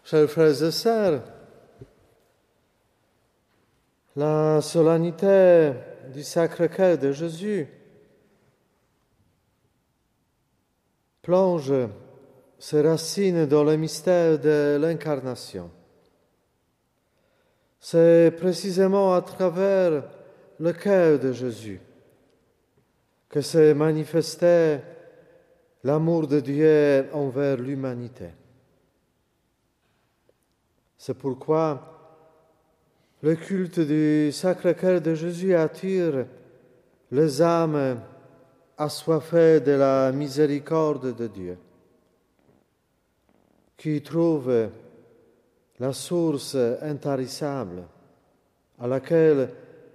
Chers frères et sœurs, la solennité du Sacré-Cœur de Jésus plonge ses racines dans le mystère de l'incarnation. C'est précisément à travers le cœur de Jésus que s'est manifesté l'amour de Dieu envers l'humanité. C'est pourquoi le culte du Sacré-Cœur de Jésus attire les âmes assoiffées de la miséricorde de Dieu, qui trouvent la source intarissable à laquelle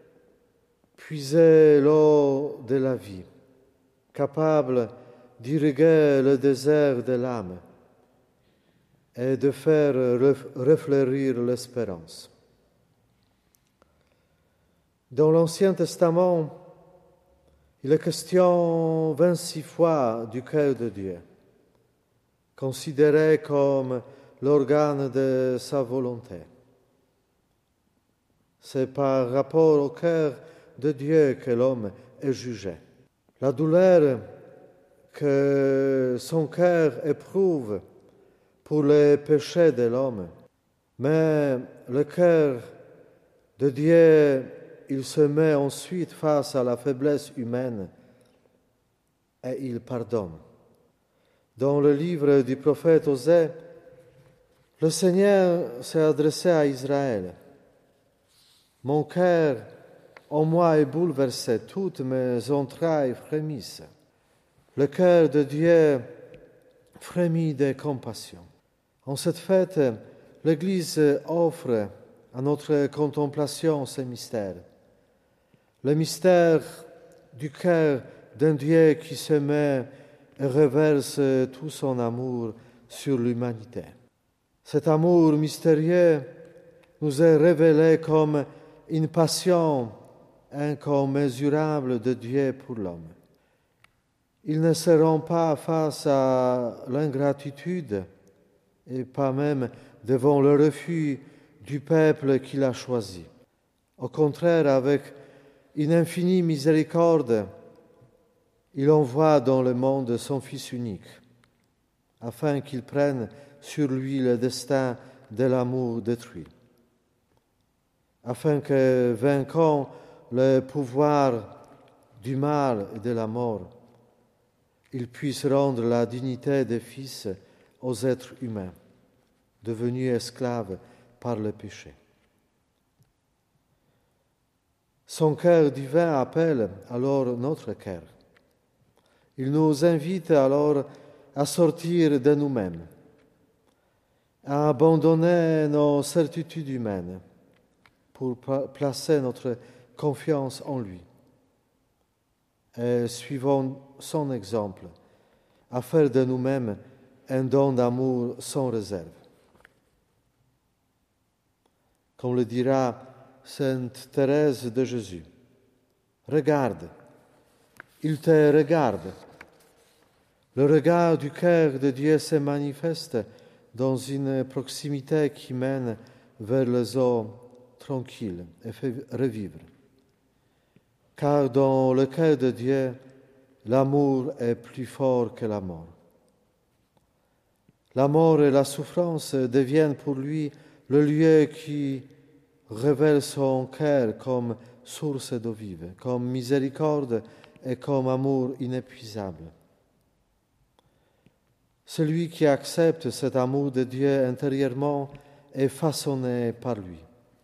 puiser l'eau de la vie, capable d'irriguer le désert de l'âme et de faire refleurir l'espérance. Dans l'Ancien Testament, il est question 26 fois du cœur de Dieu, considéré comme l'organe de sa volonté. C'est par rapport au cœur de Dieu que l'homme est jugé. La douleur que son cœur éprouve pour les péchés de l'homme, mais le cœur de Dieu, il se met ensuite face à la faiblesse humaine et il pardonne. Dans le livre du prophète Osée, le Seigneur s'est adressé à Israël. « Mon cœur en moi est bouleversé, toutes mes entrailles frémissent. » Le cœur de Dieu frémit de compassion. En cette fête, l'Église offre à notre contemplation ce mystère. Le mystère du cœur d'un Dieu qui se met et reverse tout son amour sur l'humanité. Cet amour mystérieux nous est révélé comme une passion incommensurable de Dieu pour l'homme. Ils ne seront pas face à l'ingratitude et pas même devant le refus du peuple qu'il a choisi. Au contraire, avec une infinie miséricorde, il envoie dans le monde son Fils unique, afin qu'il prenne sur lui le destin de l'amour détruit, afin que, vainquant le pouvoir du mal et de la mort, il puisse rendre la dignité de fils aux êtres humains, devenus esclaves par le péché. Son cœur divin appelle alors notre cœur. Il nous invite alors à sortir de nous-mêmes, à abandonner nos certitudes humaines pour placer notre confiance en lui. Et suivons son exemple, à faire de nous-mêmes un don d'amour sans réserve. Comme le dira Sainte Thérèse de Jésus, « Regarde, il te regarde. » Le regard du cœur de Dieu se manifeste dans une proximité qui mène vers les eaux tranquilles et fait revivre. Car dans le cœur de Dieu, l'amour est plus fort que la mort. La mort et la souffrance deviennent pour lui le lieu qui révèle son cœur comme source d'eau vive, comme miséricorde et comme amour inépuisable. Celui qui accepte cet amour de Dieu intérieurement est façonné par lui.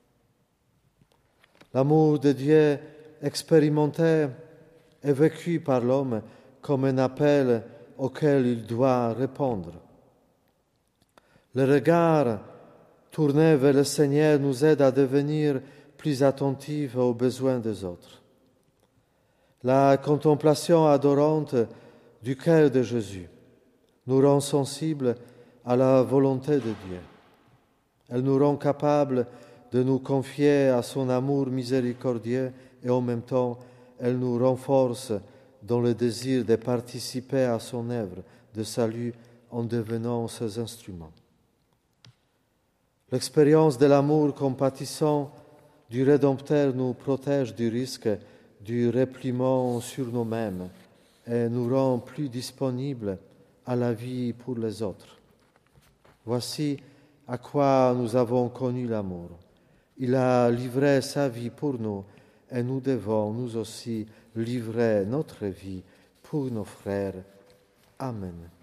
L'amour de Dieu expérimenté est vécu par l'homme comme un appel auquel il doit répondre. Le regard tourné vers le Seigneur nous aide à devenir plus attentifs aux besoins des autres. La contemplation adorante du cœur de Jésus nous rend sensibles à la volonté de Dieu. Elle nous rend capables de nous confier à son amour miséricordieux et en même temps, elle nous renforce dans le désir de participer à son œuvre de salut en devenant ses instruments. L'expérience de l'amour compatissant du Rédempteur nous protège du risque du repliement sur nous-mêmes et nous rend plus disponibles à la vie pour les autres. Voici à quoi nous avons connu l'amour. Il a livré sa vie pour nous et nous devons nous aussi livrer notre vie pour nos frères. Amen.